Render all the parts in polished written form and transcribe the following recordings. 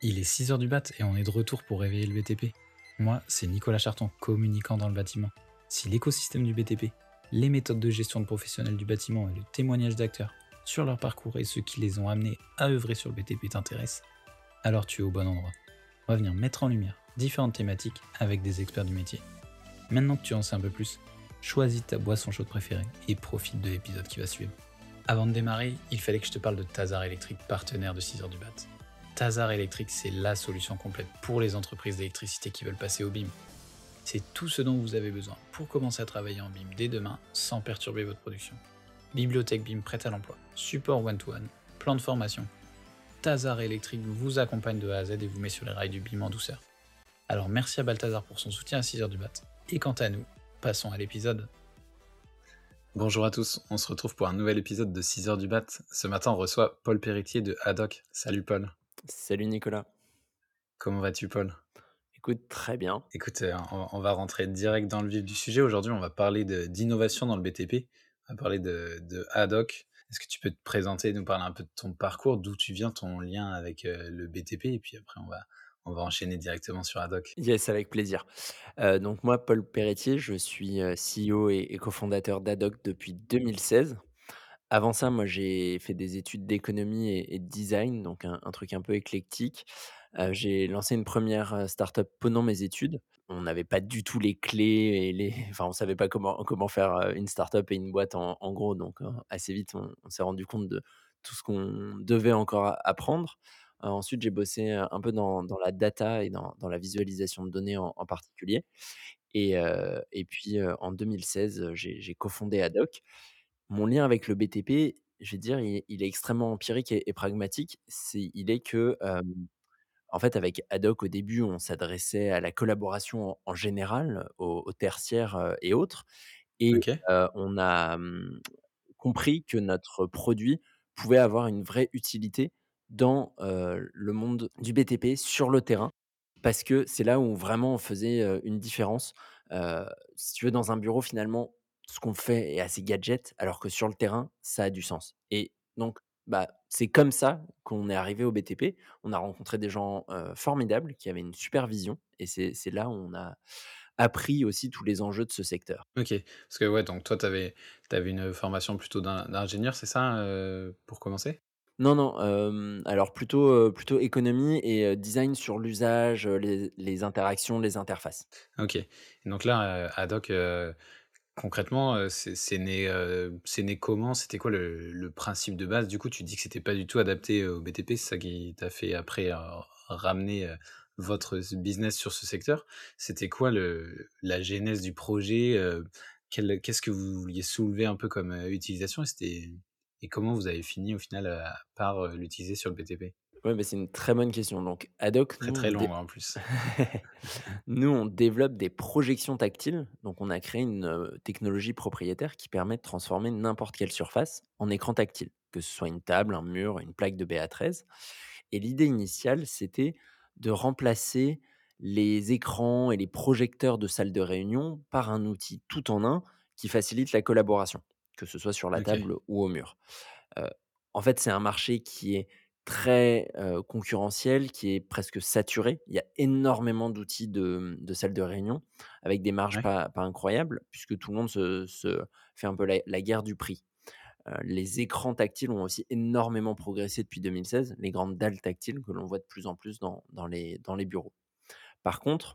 Il est 6 heures du mat et on est de retour pour réveiller le BTP. Moi, c'est Nicolas Charton, communicant dans le bâtiment. Si l'écosystème du BTP, les méthodes de gestion de professionnels du bâtiment et le témoignage d'acteurs sur leur parcours et ceux qui les ont amenés à œuvrer sur le BTP t'intéressent, alors tu es au bon endroit. On va venir mettre en lumière différentes thématiques avec des experts du métier. Maintenant que tu en sais un peu plus, choisis ta boisson chaude préférée et profite de l'épisode qui va suivre. Avant de démarrer, il fallait que je te parle de Tazar Électrique, partenaire de 6 heures du bat. Tazar Électrique, c'est la solution complète pour les entreprises d'électricité qui veulent passer au BIM. C'est tout ce dont vous avez besoin pour commencer à travailler en BIM dès demain sans perturber votre production. Bibliothèque BIM prête à l'emploi, support one-to-one, plan de formation. Tazar Électrique vous accompagne de A à Z et vous met sur les rails du BIM en douceur. Alors merci à Balthazar pour son soutien à 6 heures du bat. Et quant à nous, passons à l'épisode. Bonjour à tous, on se retrouve pour un nouvel épisode de 6 heures du bat. Ce matin, on reçoit Paul Péritier de Haddock. Salut Paul. Salut Nicolas. Comment vas-tu Paul? Écoute, très bien. Écoute, on va rentrer direct dans le vif du sujet. Aujourd'hui, on va parler d'innovation dans le BTP. On va parler de Haddock. Est-ce que tu peux te présenter, nous parler un peu de ton parcours, d'où tu viens, ton lien avec le BTP, et puis après, on va enchaîner directement sur Haddock. Yes, avec plaisir. Donc moi, Paul Péretier, je suis, CEO et cofondateur d'Adoc depuis 2016. Avant ça, moi, j'ai fait des études d'économie et de design, donc un truc un peu éclectique. J'ai lancé une première re start-up pendant mes études. On n'avait pas du tout les clés et les enfin, on savait pas comment faire, une start-up et une boîte en gros, donc assez vite, on s'est rendu compte de tout ce qu'on devait encore apprendre. Ensuite, j'ai bossé, un peu dans la data et dans la visualisation de données en particulier et puis, en 2016, j'ai cofondé Adoc. Mon lien avec le BTP, je vais dire, il est extrêmement empirique et pragmatique. Il est que, en fait, avec Adoc, au début, on s'adressait à la collaboration en général, aux tertiaires, et autres et Ok, on a, compris que notre produit pouvait avoir une vraie utilité dans, le monde du BTP sur le terrain. Parce que c'est là où vraiment on faisait, une différence. Si tu veux, dans un bureau, finalement, ce qu'on fait est assez gadget, alors que sur le terrain, ça a du sens et donc c'est comme ça qu'on est arrivé au BTP. On a rencontré des gens, formidables qui avaient une super vision et c'est là où on a appris aussi tous les enjeux de ce secteur. ok. Parce que ouais, donc toi, t'avais une formation plutôt d'ingénieur, c'est ça, pour commencer? Non, non, alors plutôt économie et design sur l'usage, les interactions, les interfaces. Ok. Et donc là, Haddock, concrètement, c'est né comment? C'était quoi le principe de base? Du coup, tu dis que c'était pas du tout adapté au BTP, c'est ça qui t'a fait après, ramener, votre business sur ce secteur? C'était quoi la genèse du projet? Qu'est-ce que vous vouliez soulever un peu comme, utilisation? Et comment vous avez fini au final, par, l'utiliser sur le BTP? Ouais, c'est une très bonne question. Donc Haddock, Très, très long, hein, en plus. nous, on développe des projections tactiles. Donc on a créé une, technologie propriétaire qui permet de transformer n'importe quelle surface en écran tactile, que ce soit une table, un mur, une plaque de BA13 et l'idée initiale, c'était de remplacer les écrans et les projecteurs de salle de réunion par un outil tout en un qui facilite la collaboration, que ce soit sur la OK, table ou au mur. Heu, En fait, c'est un marché qui est très, concurrentiel, qui est presque saturé. Il y a énormément d'outils de salles de réunion avec des marges ouais, pas incroyables puisque tout le monde se fait un peu la guerre du prix. Les écrans tactiles ont aussi énormément progressé depuis 2016, les grandes dalles tactiles que l'on voit de plus en plus dans les bureaux. Par contre,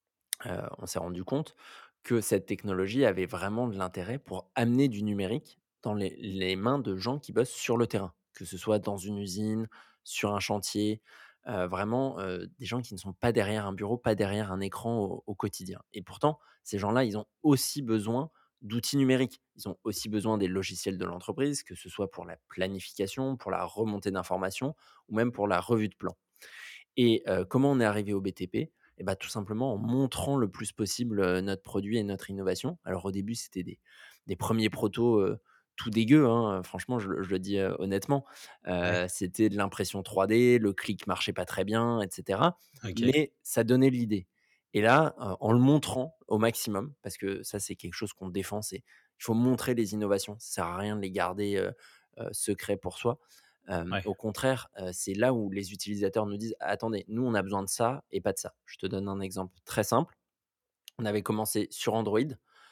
on s'est rendu compte que cette technologie avait vraiment de l'intérêt pour amener du numérique dans les mains de gens qui bossent sur le terrain, que ce soit dans une usine, sur un chantier, vraiment, des gens qui ne sont pas derrière un bureau, pas derrière un écran au quotidien et pourtant, ces gens-là, ils ont aussi besoin d'outils numériques. Ils ont aussi besoin des logiciels de l'entreprise, que ce soit pour la planification, pour la remontée d'informations ou même pour la revue de plan. Et comment on est arrivé au BTP? Et bah, tout simplement en montrant le plus possible, notre produit et notre innovation. Alors au début, c'était des 1ers protos, tout dégueux, hein, franchement, je le dis, honnêtement. ouais, C'était de l'impression 3D, le clic marchait pas très bien et cetera, OK. mais ça donnait l'idée. Et là, en le montrant au maximum, parce que ça, c'est quelque chose qu'on défend, c'est il faut montrer les innovations. Ça sert à rien de les garder, secrets pour soi. Ouais. Au contraire, c'est là où les utilisateurs nous disent: «Attendez, nous on a besoin de ça et pas de ça». Je te donne un exemple très simple. On avait commencé sur Android.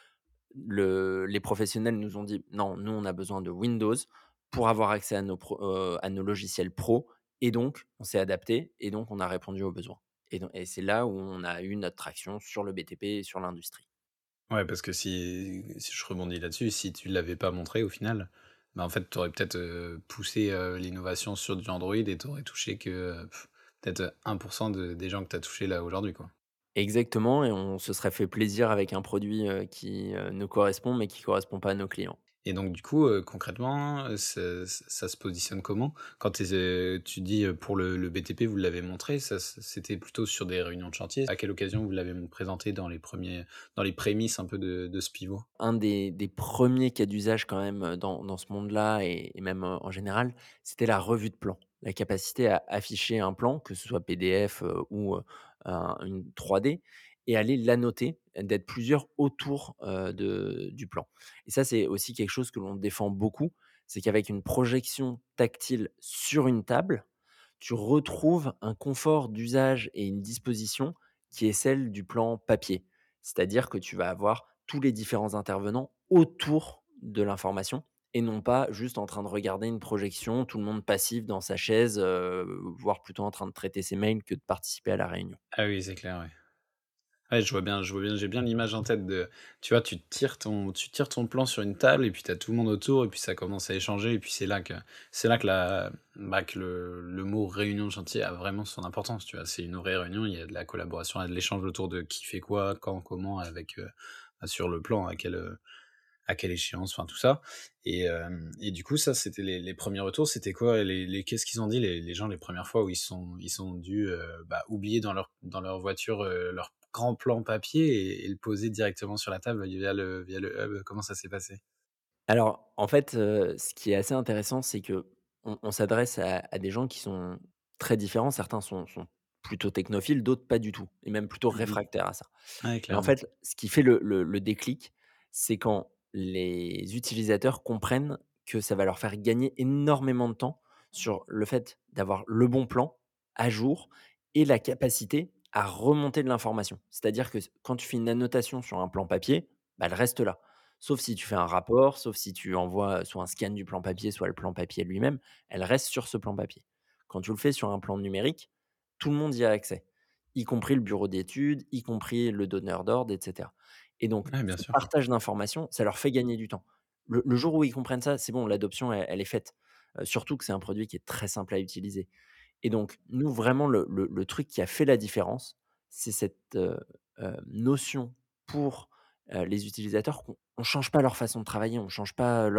Les professionnels nous ont dit: «Non, nous, on a besoin de Windows pour avoir accès à nos logiciels pro», et donc on s'est adapté et donc on a répondu aux besoins, et c'est là où on a eu notre traction sur le BTP et sur l'industrie. Ouais, parce que si je rebondis là-dessus, si tu l'avais pas montré au final, bah, en fait, tu aurais peut-être, poussé, l'innovation sur du Android et tu aurais touché que, peut-être 1 de des gens que tu as touchés là aujourd'hui, quoi. Exactement, et on se serait fait plaisir avec un produit, qui, nous correspond, mais qui correspond pas à nos clients. Et donc du coup, concrètement, ça se positionne comment? Quand tu dis, pour le BTP, vous l'avez montré, c'était plutôt sur des réunions de chantier? À quelle occasion vous l'avez présenté dans les prémices un peu de ce pivot? Un des 1ers cas d'usage quand même, dans ce monde-là, et même, en général, c'était la revue de plan. La capacité à afficher un plan, que ce soit PDF, ou, une 3D, et aller l'annoter, d'être plusieurs autour, du plan, et ça, c'est aussi quelque chose que l'on défend beaucoup. C'est qu'avec une projection tactile sur une table, tu retrouves un confort d'usage et une disposition qui est celle du plan papier. C'est-à-dire que tu vas avoir tous les différents intervenants autour de l'information et non pas juste en train de regarder une projection, tout le monde passif dans sa chaise, voire plutôt en train de traiter ses mails que de participer à la réunion. Ah oui, c'est clair, ouais. Ouais, je vois bien, j'ai bien l'image en tête de tu vois, tu tires ton plan sur une table et puis tu as tout le monde autour et puis ça commence à échanger et puis c'est là que que le mot réunion de chantier a vraiment son importance, tu vois? C'est une vraie réunion, il y a de la collaboration, il y a de l'échange autour de qui fait quoi, quand, comment, avec, sur le plan, à quelle échéance, enfin tout ça. Et du coup, ça, c'était les premiers retours. C'était quoi qu'est-ce qu'ils ont dit les gens les premières fois où ils sont dû, oublier dans leur voiture, leur grand plan papier et le poser directement sur la table via le hub? Comment ça s'est passé? Alors, en fait, ce qui est assez intéressant, c'est qu'on s'adresse à des gens qui sont très différents. Certains sont plutôt technophiles, d'autres pas du tout, et même plutôt Mmh. réfractaires à ça. Ouais, Et en clairement. fait, ce qui fait le déclic, c'est quand les utilisateurs comprennent que ça va leur faire gagner énormément de temps sur le fait d'avoir le bon plan à jour et la capacité à remonter de l'information. C'est-à-dire que quand tu fais une annotation sur un plan papier, bah, elle reste là. Sauf si tu fais un rapport, sauf si tu envoies soit un scan du plan papier, soit le plan papier lui-même, elle reste sur ce plan papier. Quand tu le fais sur un plan numérique, tout le monde y a accès, y compris le bureau d'études, y compris le donneur d'ordre, et cetera, et donc Ouais, bien ce sûr. partage d'informations, ça leur fait gagner du temps. Le jour où ils comprennent ça, c'est bon, l'adoption, elle est faite. Surtout que c'est un produit qui est très simple à utiliser, et donc nous, vraiment, le truc qui a fait la différence, c'est cette, notion pour, les utilisateurs, qu'on on change pas leur façon de travailler, on change pas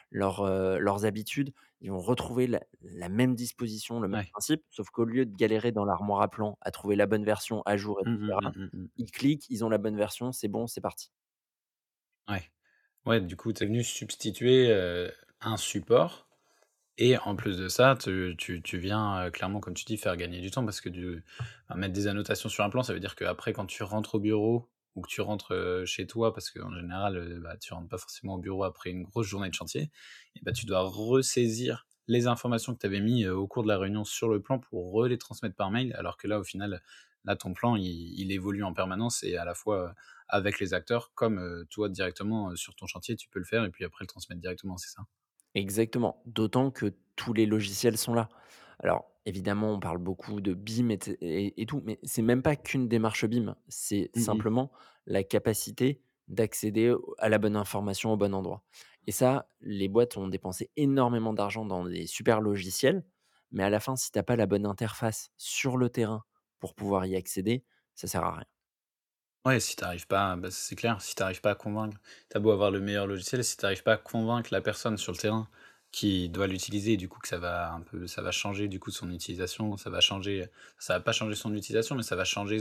leurs habitudes. Ils vont retrouver la même disposition, le même Ouais. principe, sauf qu'au lieu de galérer dans l'armoire à plans à trouver la bonne version à jour, et Mmh, mmh, cetera, mmh, mmh, mmh. ils cliquent, ils ont la bonne version, c'est bon, c'est parti. Ouais. Ouais, du coup, tu es venu substituer, un support. Et en plus de ça, tu viens, clairement, comme tu dis, faire gagner du temps parce que mettre des annotations sur un plan, ça veut dire qu'après quand tu rentres au bureau ou que tu rentres, chez toi parce qu'en général, tu rentres pas forcément au bureau après une grosse journée de chantier et bah, tu dois ressaisir les informations que tu avais mis, au cours de la réunion sur le plan pour les transmettre par mail. Alors que là, au final, là, ton plan, il évolue en permanence et à la fois, avec les acteurs comme, toi directement, sur ton chantier, tu peux le faire et puis après le transmettre directement, c'est ça? Exactement, d'autant que tous les logiciels sont là. Alors évidemment, on parle beaucoup de BIM et tout, mais c'est même pas qu'une démarche BIM, c'est Mmh mh. simplement la capacité d'accéder à la bonne information au bon endroit, et ça, les boîtes ont dépensé énormément d'argent dans des super logiciels, mais à la fin, si tu as pas la bonne interface sur le terrain pour pouvoir y accéder, ça sert à rien. Ouais, si t'arrives pas, c'est clair, si t'arrives pas à convaincre, t'as beau avoir le meilleur logiciel, si t'arrives pas à convaincre la personne sur le terrain qui doit l'utiliser, du coup que ça va changer du coup son utilisation, ça va pas changer son utilisation, mais ça va changer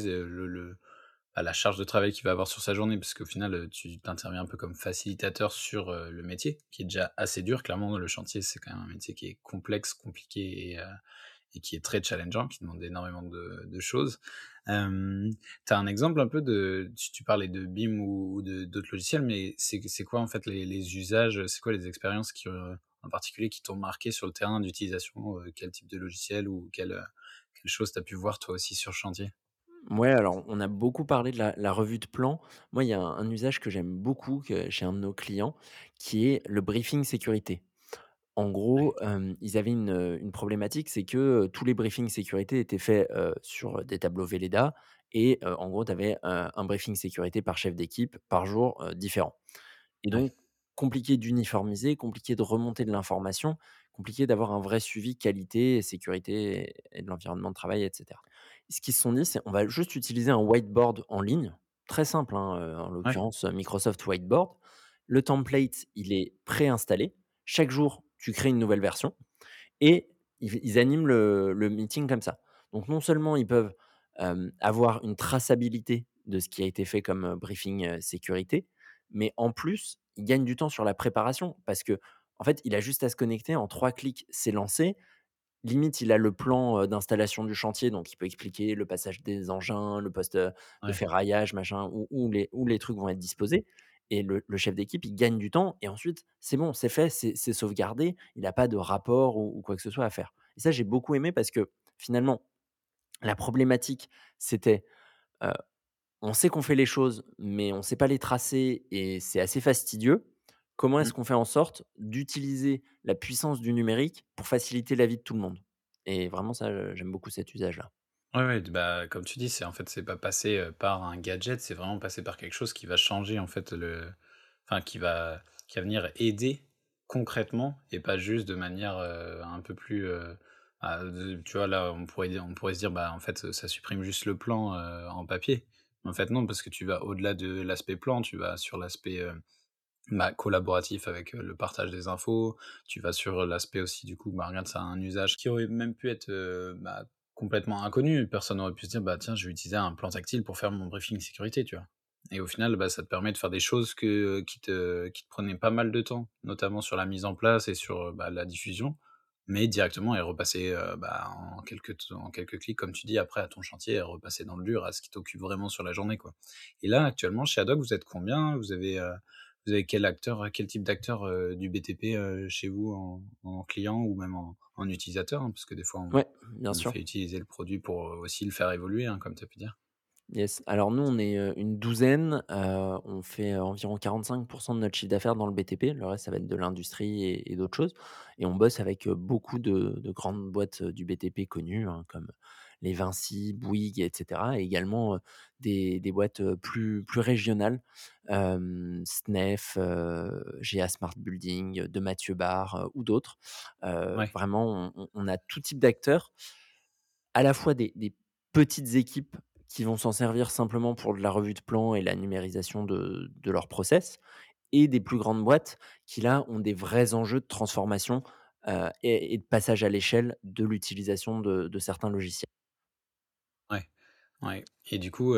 la charge de travail qu'il va avoir sur sa journée, parce qu'au final, tu interviens un peu comme facilitateur sur, le métier, qui est déjà assez dur. Clairement, le chantier, c'est quand même un métier qui est complexe, compliqué et qui est très challengeant, qui demande énormément de choses. Tu un exemple un peu tu parlais de BIM ou de d'autres logiciels, mais c'est quoi en fait les usages, c'est quoi les expériences en particulier qui t'ont marqué sur le terrain d'utilisation? Quel type de logiciel ou quelle chose tu as pu voir toi aussi sur le chantier? Ouais, alors on a beaucoup parlé de la revue de plan. Moi, il y a un usage que j'aime beaucoup chez un de nos clients, qui est le briefing sécurité. En Ouais, gros, ils avaient une problématique, c'est que, tous les briefings sécurité étaient faits, sur des tableaux Velleda et en gros, tu avais, un briefing sécurité par chef d'équipe par jour, différent. Et ouais, donc, compliqué d'uniformiser, compliqué de remonter de l'information, compliqué d'avoir un vrai suivi qualité et sécurité et de l'environnement de travail et cetera. Et ce qu'ils se sont dit, c'est: «On va juste utiliser un whiteboard en ligne», très simple, hein, en ouais, l'occurrence, Microsoft Whiteboard. Le template, il est préinstallé. Chaque jour, tu crées une nouvelle version et ils animent le meeting comme ça. Donc non seulement ils peuvent, avoir une traçabilité de ce qui a été fait comme, briefing, sécurité, mais en plus, ils gagnent du temps sur la préparation parce que en fait, il a juste à se connecter, en 3 clics, c'est lancé. Limite, il a le plan, d'installation du chantier, donc il peut expliquer le passage des engins, le poste, de ouais. ferraillage, machin, où les trucs vont être disposés et le chef d'équipe, il gagne du temps et ensuite, c'est bon, c'est fait, c'est sauvegardé. Il a pas de rapport ou quoi que ce soit à faire et ça, j'ai beaucoup aimé parce que finalement, la problématique, c'était, heu, on sait qu'on fait les choses, mais on sait pas les tracer et c'est assez fastidieux. Comment Mmh. est-ce qu'on fait en sorte d'utiliser la puissance du numérique pour faciliter la vie de tout le monde? Et vraiment ça, j'aime beaucoup cet usage-là. Ouais, ouais, bah, comme tu dis, c'est en fait, c'est pas passé, par un gadget, c'est vraiment passé par quelque chose qui va changer en fait enfin qui va venir aider concrètement et pas juste de manière, un peu plus, tu vois, là, on pourrait se dire: «Bah, en fait, ça supprime juste le plan, en papier». En fait, non, parce que tu vas au-delà de l'aspect plan, tu vas sur l'aspect, bah, collaboratif avec, le partage des infos. Tu vas sur l'aspect aussi du coup, bah, regarde, ça a un usage qui aurait même pu être, bah, complètement inconnu. Personne n'aurait pu se dire: «Bah, tiens, je vais utiliser un plan tactile pour faire mon briefing sécurité», tu vois? Et au final, bah, ça te permet de faire des choses qui te prenaient pas mal de temps, notamment sur la mise en place et sur, bah, la diffusion, mais directement et repasser, bah, en quelques clics, comme tu dis, après à ton chantier et repasser dans le dur, à ce qui t'occupe vraiment sur la journée, quoi. Et là, actuellement, chez Haddock, vous êtes combien? Vous avez quel type d'acteur, du BTP, chez vous en client ou même en utilisateur, hein? Parce que des fois on Ouais, bien on sûr. fait utiliser le produit pour, aussi le faire évoluer, hein, comme tu as pu dire. Yes. Alors nous, on est, une douzaine, on fait, environ 45 de notre chiffre d'affaires dans le BTP. Le reste, ça va être de l'industrie et d'autres choses et on bosse avec, beaucoup de grandes boîtes, du BTP connues, hein, comme les Vinci, Bouygues et cetera et également, des boîtes, plus régionales, SNEF, GA Smart Building, de Mathieu Barre, ou d'autres. Ouais, Vraiment, on a tout type d'acteurs, à la fois des petites équipes qui vont s'en servir simplement pour de la revue de plan et la numérisation de leurs process et des plus grandes boîtes qui, là, ont des vrais enjeux de transformation, et de passage à l'échelle de l'utilisation de certains logiciels. ouais, ouais et du coup,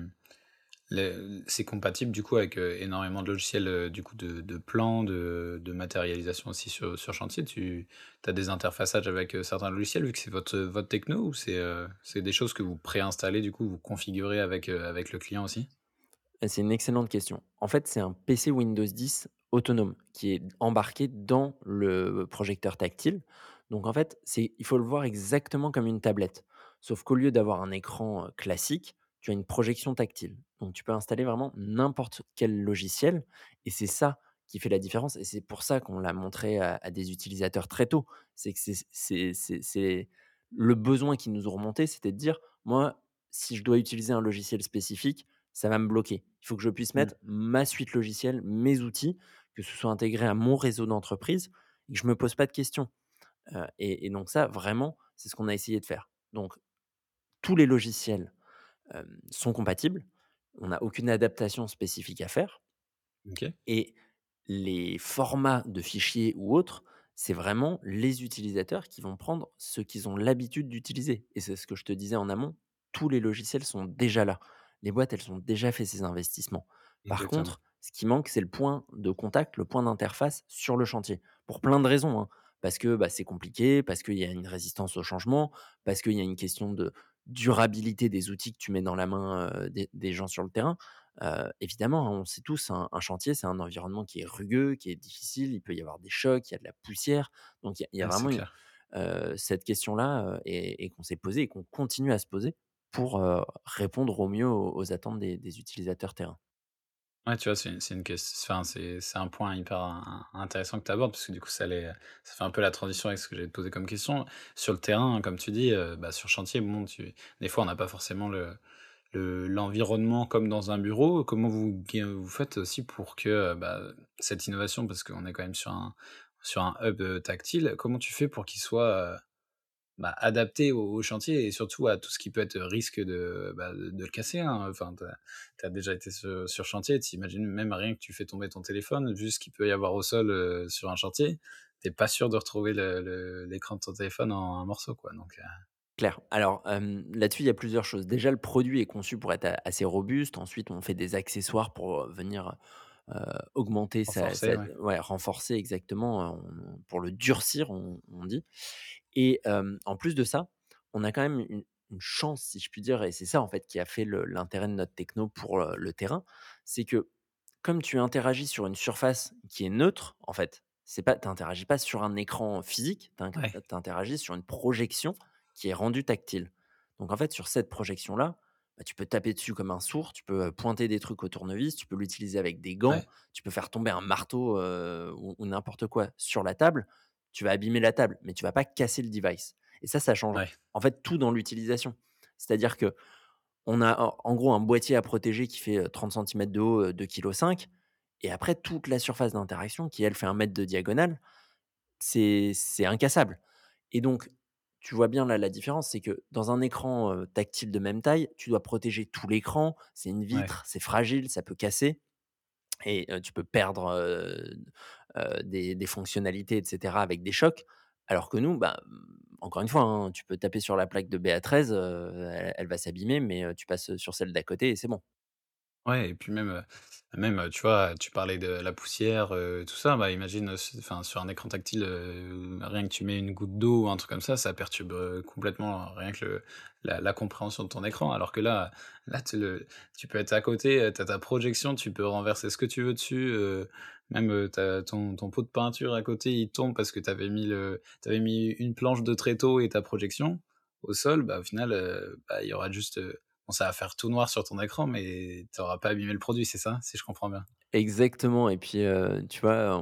c'est compatible du coup avec, énormément de logiciels, du coup de plans, de matérialisation aussi sur chantier? Tu as des interfaçages avec, certains logiciels vu que c'est votre techno ou c'est des choses que vous préinstallez du coup, vous configurez avec le client aussi? C'est une excellente question. En fait, c'est un PC Windows 10 autonome qui est embarqué dans le projecteur tactile. Donc en fait, il faut le voir exactement comme une tablette. Sauf qu'au lieu d'avoir un écran classique, tu as une projection tactile. Donc tu peux installer vraiment n'importe quel logiciel et c'est ça qui fait la différence. Et c'est pour ça qu'on l'a montré à des utilisateurs très tôt. C'est que c'est le besoin qui nous ont remonté, c'était de dire, moi, si je dois utiliser un logiciel spécifique, ça va me bloquer. Il faut que je puisse Mmh. mettre ma suite logicielle, mes outils, que ce soit intégré à mon réseau d'entreprise et que je me pose pas de questions. Et donc ça, vraiment, c'est ce qu'on a essayé de faire. Donc tous les logiciels, sont compatibles. On n'a aucune adaptation spécifique à faire. OK. Et les formats de fichiers ou autres, c'est vraiment les utilisateurs qui vont prendre ce qu'ils ont l'habitude d'utiliser. Et c'est ce que je te disais en amont, tous les logiciels sont déjà là. Les boîtes, elles ont déjà fait ces investissements. Par Exactement. contre, ce qui manque, c'est le point de contact, le point d'interface sur le chantier. Pour plein de raisons, hein. Parce que bah, c'est compliqué, parce qu'il y a une résistance au changement, parce qu'il y a une question de durabilité des outils que tu mets dans la main des gens sur le terrain. Évidemment, hein, on sait tous, un chantier, c'est un environnement qui est rugueux, qui est difficile, il peut y avoir des chocs, il y a de la poussière. Donc il y a Ouais, c'est vraiment clair. cette question-là, et qu'on s'est posée et qu'on continue à se poser pour, répondre au mieux aux attentes des utilisateurs terrain. Ouais, tu vois, c'est une enfin, c'est un point hyper intéressant que tu abordes, parce que du coup, ça fait un peu la transition avec ce que j'allais te poser comme question. Sur le terrain, comme tu dis, bah, sur chantier, bon, des fois, on n'a pas forcément l'environnement comme dans un bureau. Comment vous faites aussi pour que, bah, cette innovation, parce qu'on est quand même sur un hub, tactile, comment tu fais pour qu'il soit, bah, adapté au chantier et surtout à tout ce qui peut être risque de le casser, hein. Enfin, tu as déjà été sur chantier, tu imagines même rien que tu fais tomber ton téléphone, vu ce qu'il peut y avoir au sol, sur un chantier, tu pas sûr de retrouver l'écran de ton téléphone en un morceau, quoi, donc Clair. Alors, là-dessus, il y a plusieurs choses. Déjà, le produit est conçu pour être a assez robuste. Ensuite, on fait des accessoires pour, venir, augmenter sa renforcé, ouais. ouais, renforcer exactement, pour le durcir, on dit. Et en plus de ça, on a quand même une chance, si je puis dire, et c'est ça, en fait, qui a fait l'intérêt de notre techno pour, le terrain. C'est que comme tu interagis sur une surface qui est neutre, en fait, c'est pas tu interagis pas sur un écran physique, Ouais, tu interagis sur une projection qui est rendue tactile. Donc en fait, sur cette projection-là, bah, tu peux taper dessus comme un sourd, tu peux, pointer des trucs au tournevis, tu peux l'utiliser avec des gants, ouais, tu peux faire tomber un marteau, ou n'importe quoi sur la table. Tu vas abîmer la table, mais tu vas pas casser le device, et ça change, ouais, en fait, tout dans l'utilisation. C'est-à-dire que on a en gros un boîtier à protéger qui fait, 30 centimètres de haut, 2,5 kg, et après toute la surface d'interaction qui, elle, fait 1 mètre de diagonale, c'est incassable. Et donc tu vois bien là la différence, c'est que dans un écran, tactile de même taille, tu dois protéger tout l'écran, c'est une ouais, vitre, c'est fragile, ça peut casser, et tu peux perdre, des fonctionnalités et cetera avec des chocs. Alors que nous, bah, encore une fois, hein, tu peux taper sur la plaque de BA13, elle va s'abîmer, mais tu passes sur celle d'à côté et c'est bon. ouais, et puis même, tu vois, tu parlais de la poussière, tout ça, bah, imagine, enfin, sur un écran tactile, rien que tu mets une goutte d'eau ou un truc comme ça perturbe, complètement rien que la compréhension de ton écran. Alors que là, tu peux être à côté, tu ta projection, tu peux renverser ce que tu veux dessus, même, tu ton pot de peinture à côté, il tombe parce que t'avais mis une planche de tréteau et ta projection au sol, bah, au final, bah, il y aura juste, bon, ça va faire tout noir sur ton écran, mais tu auras pas abîmé le produit, c'est ça? Si je comprends bien? Exactement, et puis, tu vois,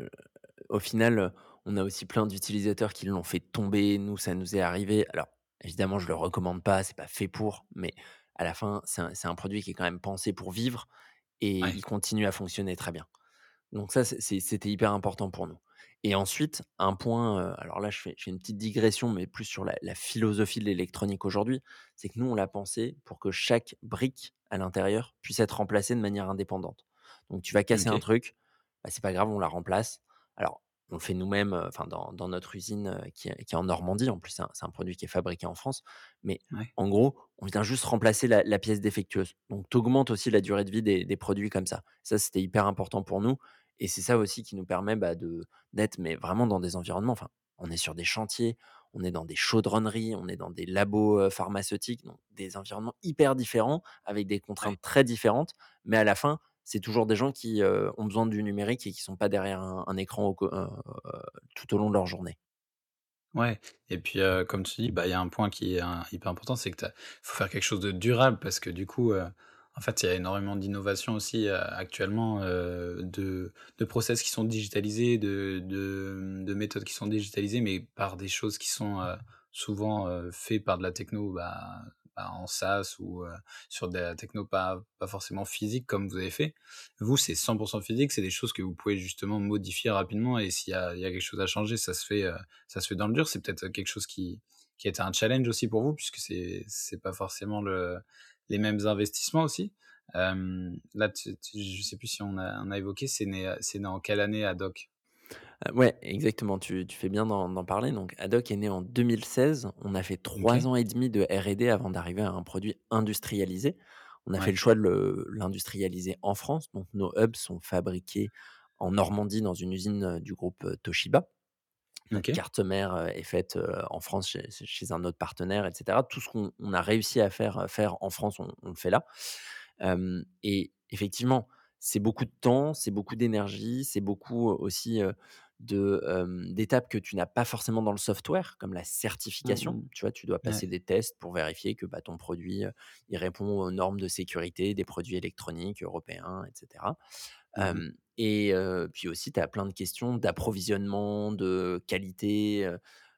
au final, on a aussi plein d'utilisateurs qui l'ont fait tomber. Nous, ça nous est arrivé. Alors, évidemment, je le recommande pas, c'est pas fait pour, mais à la fin, c'est un produit qui est quand même pensé pour vivre, et Ouais. il continue à fonctionner très bien. Donc ça, c'était hyper important pour nous. Et ensuite, un point, alors là, je fais une petite digression, mais plus sur la philosophie de l'électronique aujourd'hui, c'est que nous, on l'a pensé pour que chaque brique à l'intérieur puisse être remplacée de manière indépendante. Donc tu vas casser un OK. truc, bah, c'est pas grave, on la remplace. Alors, on le fait nous-mêmes, enfin dans notre usine, qui est en Normandie. En plus, c'est un produit qui est fabriqué en France, mais Ouais. en gros, on vient juste remplacer la pièce défectueuse. Donc tu augmentes aussi la durée de vie des produits comme ça. Ça, c'était hyper important pour nous, et c'est ça aussi qui nous permet, bah, d'être mais vraiment dans des environnements, enfin, on est sur des chantiers, on est dans des chaudronneries, on est dans des labos, pharmaceutiques, donc des environnements hyper différents avec des Ouais. contraintes très différentes. Mais à la fin, c'est toujours des gens qui, ont besoin du numérique et qui sont pas derrière un écran tout au long de leur journée. Ouais, et puis, comme tu dis, bah, il y a un point qui est, hyper important, c'est que faut faire quelque chose de durable, parce que du coup, en fait, il y a énormément d'innovations aussi, actuellement, de process qui sont digitalisés, de méthodes qui sont digitalisées, mais par des choses qui sont, souvent, faits par de la techno, bah, en SaaS ou, sur de la techno pas forcément physique comme vous avez fait. Vous, c'est 100 physique, c'est des choses que vous pouvez justement modifier rapidement, et s'il y a quelque chose à changer, ça se fait dans le dur. C'est peut-être quelque chose qui a été un challenge aussi pour vous, puisque c'est pas forcément les mêmes investissements aussi. Là, je sais plus si on a évoqué, c'est né en quelle année Adoc? Ouais, exactement, tu fais bien d'en parler. Donc Haddock est né en 2016. On a fait OK. 3 ans et demi de R&D avant d'arriver à un produit industrialisé. On a fait le Ouais. choix de l'industrialiser en France. Donc nos hubs sont fabriqués en Normandie dans une usine, du groupe, Toshiba. Notre OK. carte mère, est faite, en France chez un autre partenaire et cetera. Tout ce qu'on a réussi à faire en France, on le fait là. Et effectivement, c'est beaucoup de temps, c'est beaucoup d'énergie, c'est beaucoup aussi, d'étapes que tu n'as pas forcément dans le software, comme la Mmh certification. mh. Tu vois, tu dois Ouais. passer des tests pour vérifier que, bah, ton produit, il répond aux normes de sécurité des produits électroniques européens et cetera. Mmh mh. Puis aussi, tu as plein de questions d'approvisionnement, de qualité,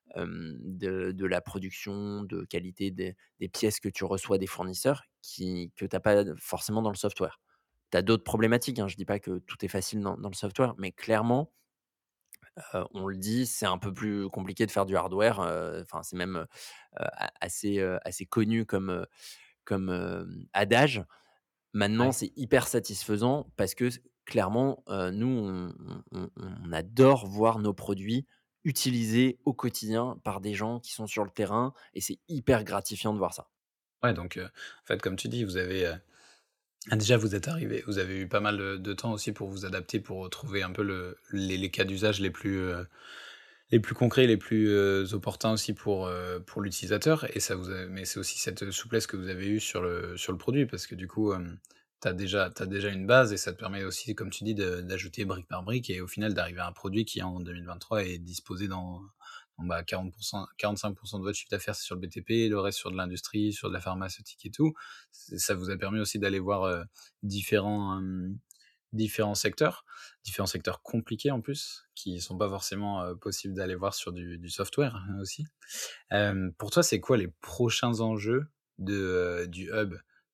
de la production, de qualité des pièces que tu reçois des fournisseurs que tu as pas forcément dans le software. Tu as d'autres problématiques, hein, je dis pas que tout est facile dans le software, mais clairement, on le dit, c'est un peu plus compliqué de faire du hardware, enfin, c'est même, assez connu comme adage. Maintenant, Ouais. c'est hyper satisfaisant parce que clairement, nous, on adore voir nos produits utilisés au quotidien par des gens qui sont sur le terrain et c'est hyper gratifiant de voir ça. Ouais, donc en fait, comme tu dis, vous avez, déjà vous avez eu pas mal, de temps aussi pour vous adapter, pour trouver un peu les cas d'usage les plus concrets, les plus, opportuns aussi pour l'utilisateur et ça vous a mais c'est aussi cette souplesse que vous avez eue sur le produit parce que du coup, tu déjà une base et ça te permet aussi, comme tu dis, d'ajouter brique par brique et au final d'arriver à un produit qui en 2023 est disposé dans 45 de votre chiffre d'affaires, c'est sur le BTP, le reste sur de l'industrie, sur de la pharmaceutique et tout. Ça vous a permis aussi d'aller voir, différents, différents secteurs compliqués en plus, qui sont pas forcément, possibles d'aller voir sur du software, aussi. Pour toi, c'est quoi les prochains enjeux du hub?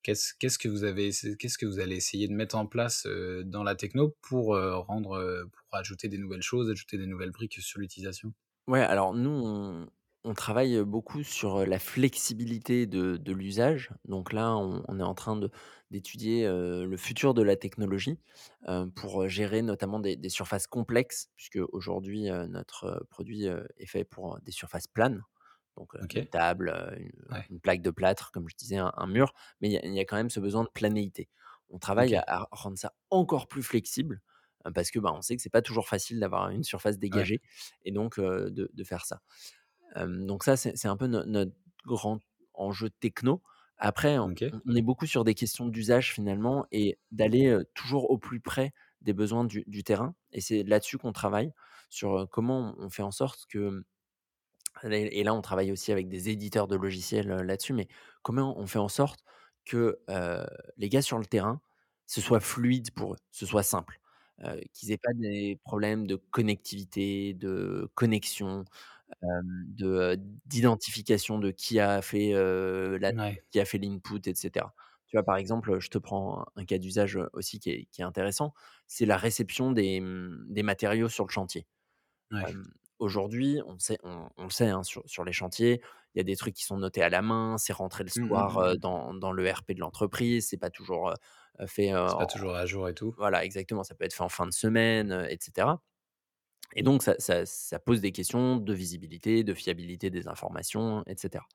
Qu'est-ce que vous allez essayer de mettre en place, dans la techno pour, pour ajouter des nouvelles choses, ajouter des nouvelles briques sur l'utilisation? Ouais, alors nous, on travaille, beaucoup sur, la flexibilité de l'usage. Donc là, on est en train d'étudier, le futur de la technologie, pour, gérer notamment des surfaces complexes puisque aujourd'hui, notre, produit, est fait pour, des surfaces planes. Donc, une OK, table, ouais, une plaque de plâtre, comme je disais, un mur, mais il y a quand même ce besoin de planéité. On travaille OK, à rendre ça encore plus flexible, parce que, bah, on sait que c'est pas toujours facile d'avoir une surface ouais, dégagée et donc de faire ça. Donc ça, c'est un peu notre grand enjeu techno. Après, on OK, on est beaucoup sur des questions d'usage finalement et d'aller, toujours au plus près des besoins du terrain et c'est là-dessus qu'on travaille, sur, comment on fait en sorte que et là, on travaille aussi avec des éditeurs de logiciels, là-dessus, mais comment on fait en sorte que, les gars sur le terrain, ce soit fluide pour eux, ce soit simple, qu'ils aient pas des problèmes de connectivité, de connexion, de, d'identification de qui a fait, la ouais, qui a fait l'input et cetera. Tu vois, par exemple, je te prends un cas d'usage, aussi qui est intéressant, c'est la réception des matériaux sur le chantier. ouais. Aujourd'hui, on le sait, hein, sur les chantiers, il y a des trucs qui sont notés à la main, c'est rentré le Mmh, mmh, soir, mmh mh. dans le RP de l'entreprise, c'est pas toujours, fait, C'est pas en toujours à jour et tout. voilà, exactement, ça peut être fait en fin de semaine, et cetera et donc ça pose des questions de visibilité, de fiabilité des informations, et cetera.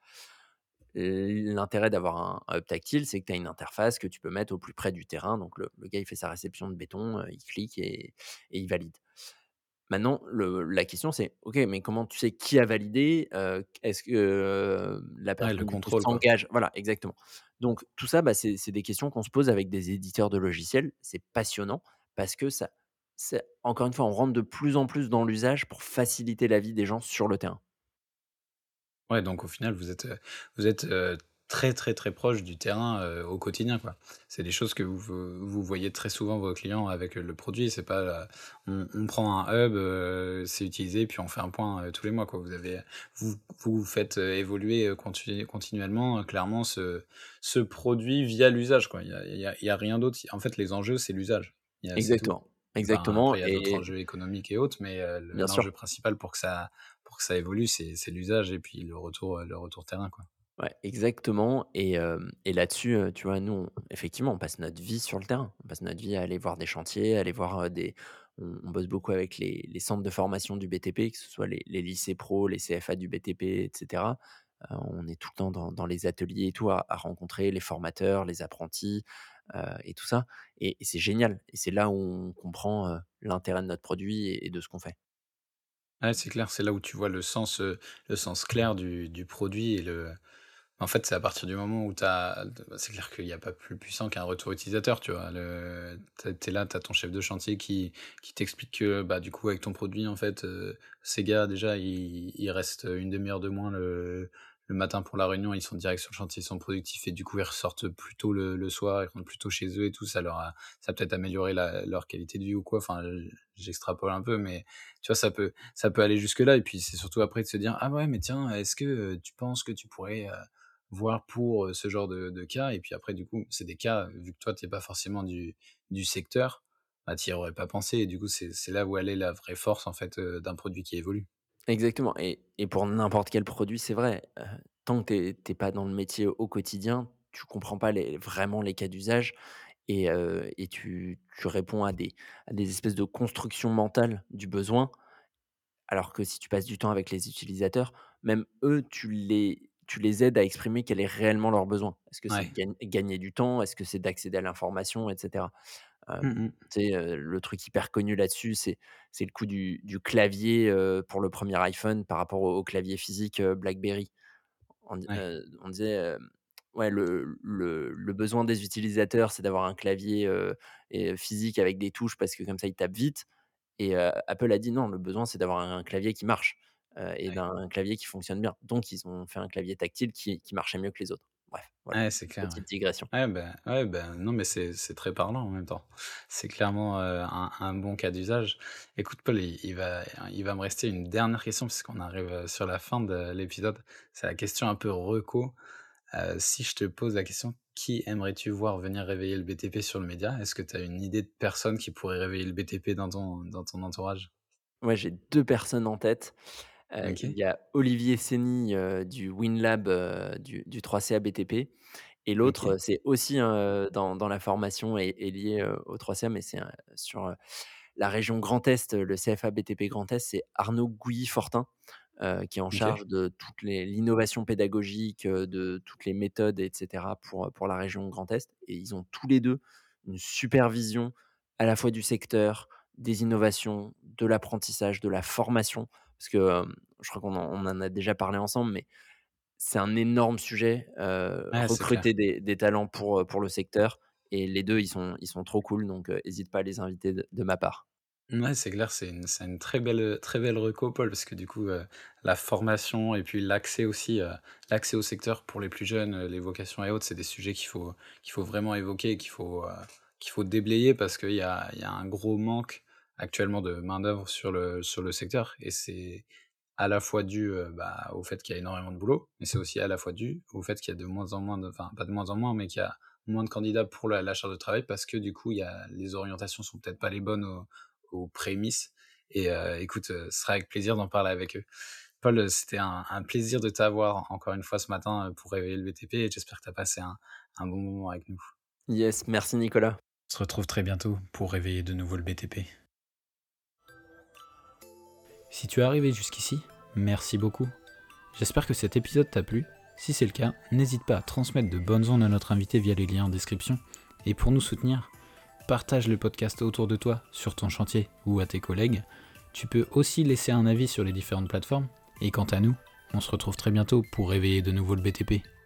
L'intérêt d'avoir un hub tactile, c'est que tu as une interface que tu peux mettre au plus près du terrain, donc le gars, il fait sa réception de béton, il clique et il valide. Maintenant, la question c'est: «OK, mais comment tu sais qui a validé? Est-ce que, la Ouais, le personne du coup contrôle, quoi. s'engage?» Voilà, exactement. Donc tout ça, bah, c'est des questions qu'on se pose avec des éditeurs de logiciels. C'est passionnant parce que ça c'est encore une fois, on rentre de plus en plus dans l'usage pour faciliter la vie des gens sur le terrain. Ouais, donc au final, vous êtes, très, très, très proche du terrain, au quotidien, quoi. C'est des choses que vous voyez très souvent vos clients avec, le produit. C'est pas, on prend un hub, c'est utilisé, puis on fait un point, tous les mois, quoi. Vous faites, évoluer, continuellement, clairement ce produit via l'usage, quoi. Il y a rien d'autre. En fait, les enjeux, c'est l'usage. C'est tout. Exactement, Enfin, exactement après, il y a d'autres et enjeux économiques et autres, mais, bien sûr. l'enjeu principal pour que ça évolue, c'est l'usage et puis le retour terrain, quoi. Ouais, exactement et là-dessus, tu vois, nous, effectivement, on passe notre vie sur le terrain. On passe notre vie à aller voir des chantiers, aller voir, on bosse beaucoup avec les centres de formation du BTP, que ce soit les lycées pro, les CFA du BTP et cetera. On est tout le temps dans les ateliers et tout à rencontrer les formateurs, les apprentis, et tout ça et c'est génial et c'est là où on comprend, l'intérêt de notre produit et de ce qu'on fait. Ouais, c'est clair, c'est là où tu vois le sens clair du produit En fait, c'est à partir du moment où c'est clair qu'il y a pas plus puissant qu'un retour utilisateur, tu vois? Tu là, tu as ton chef de chantier qui t'explique que, bah, du coup, avec ton produit, en fait, ces gars, déjà, ils restent une demi heure de moins le matin pour la réunion, ils sont direct sur le chantier, ils sont productifs et du coup, ils ressortent plus tôt le soir, ils rentrent plus tôt chez eux et tout. Ça a peut-être amélioré leur qualité de vie ou quoi. Enfin, j'extrapole un peu, mais tu vois, ça peut aller jusque-là et puis c'est surtout après de se dire: «Ah ouais, mais tiens, est-ce que, tu penses que tu pourrais, voir pour, ce genre de cas?» Et puis après du coup, c'est des cas, vu que toi tu es pas forcément du secteur, bah, tu y aurais pas pensé et du coup c'est là où elle est la vraie force en fait, d'un produit qui évolue. Exactement et pour n'importe quel produit, c'est vrai, tant que tu es pas dans le métier au quotidien, tu comprends pas vraiment les cas d'usage et tu réponds à des espèces de constructions mentales du besoin. Alors que si tu passes du temps avec les utilisateurs, même eux, tu les aides à exprimer quel est réellement leur besoin. Est-ce que c'est Ouais. gagner du temps? Est-ce que c'est d'accéder à l'information et cetera? Mmh mh. Tu sais, le truc hyper connu là-dessus, c'est le coup du clavier, pour le premier iPhone par rapport au clavier physique, BlackBerry. Ouais. On disait, ouais, le besoin des utilisateurs, c'est d'avoir un clavier, physique avec des touches parce que comme ça, ils tapent vite. Et Apple a dit: «Non, le besoin, c'est d'avoir un clavier qui marche, et Ouais. d'un clavier qui fonctionne bien». Donc ils ont fait un clavier tactile qui marchait mieux que les autres. Bref, voilà, Ouais, c'est clair, ouais. petite digression. Ouais, ben, non, mais c'est très parlant en même temps. C'est clairement, un bon cas d'usage. Écoute Paul, il va me rester une dernière question puisqu'on arrive, sur la fin de l'épisode. C'est la question un peu reco. Si je te pose la question: qui aimerais-tu voir venir réveiller le BTP sur le média? Est-ce que tu as une idée de personne qui pourrait réveiller le BTP dans ton entourage? Ouais, j'ai 2 personnes en tête. Il OK, y a Olivier Séni, du WinLab, du 3CA BTP et l'autre, OK, c'est aussi, dans la formation et lié, au 3CA, mais c'est, sur, la région Grand Est, le CFA BTP Grand Est, c'est Arnaud Gouilly-Fortin, qui est en OK. charge de toute l'innovation pédagogique, de toutes les méthodes et cetera pour la région Grand Est et ils ont tous les 2 une super vision à la fois du secteur, des innovations, de l'apprentissage, de la formation. Parce que, je crois on en a déjà parlé ensemble, mais c'est un énorme sujet, Ouais, c'est clair. recruter des talents pour le secteur et les 2 ils sont trop cool donc hésite pas à les inviter de ma part. Ouais, c'est clair, c'est une très belle reco, Paul, parce que du coup, la formation et puis l'accès aussi, l'accès au secteur pour les plus jeunes, les vocations et autres, c'est des sujets qu'il faut vraiment évoquer et qu'il faut déblayer parce qu'il y a un gros manque actuellement de main-d'œuvre sur le secteur et c'est à la fois dû, bah, au fait qu'il y a énormément de boulot, mais c'est aussi à la fois dû au fait qu'il y a de moins en moins enfin, pas de moins en moins, mais qu'il y a moins de candidats pour la charge de travail parce que du coup, les orientations sont peut-être pas les bonnes aux prémices et écoute, ce sera avec plaisir d'en parler avec eux. Paul, c'était un plaisir de t'avoir encore une fois ce matin, pour réveiller le BTP et j'espère que tu as passé un bon moment avec nous. Yes, merci Nicolas. On se retrouve très bientôt pour réveiller de nouveau le BTP. Si tu es arrivé jusqu'ici, merci beaucoup. J'espère que cet épisode t'a plu. Si c'est le cas, n'hésite pas à transmettre de bonnes ondes à notre invité via les liens en description. Et pour nous soutenir, partage le podcast autour de toi, sur ton chantier ou à tes collègues. Tu peux aussi laisser un avis sur les différentes plateformes. Et quant à nous, on se retrouve très bientôt pour réveiller de nouveau le BTP.